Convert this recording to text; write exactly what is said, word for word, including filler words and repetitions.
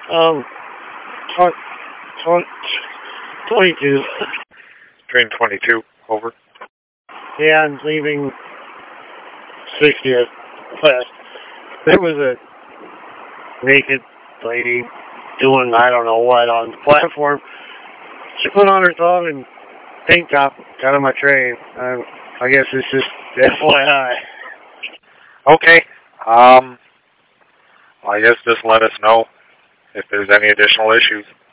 Um, tw- tw- twenty-two. Train twenty-two, over. Yeah, I'm leaving sixtieth west. There was a naked lady doing I don't know what on the platform. She put on her thong and tank top, got on my train. I, I guess it's just F Y I. Okay. Um, I guess just let us know if there's any additional issues.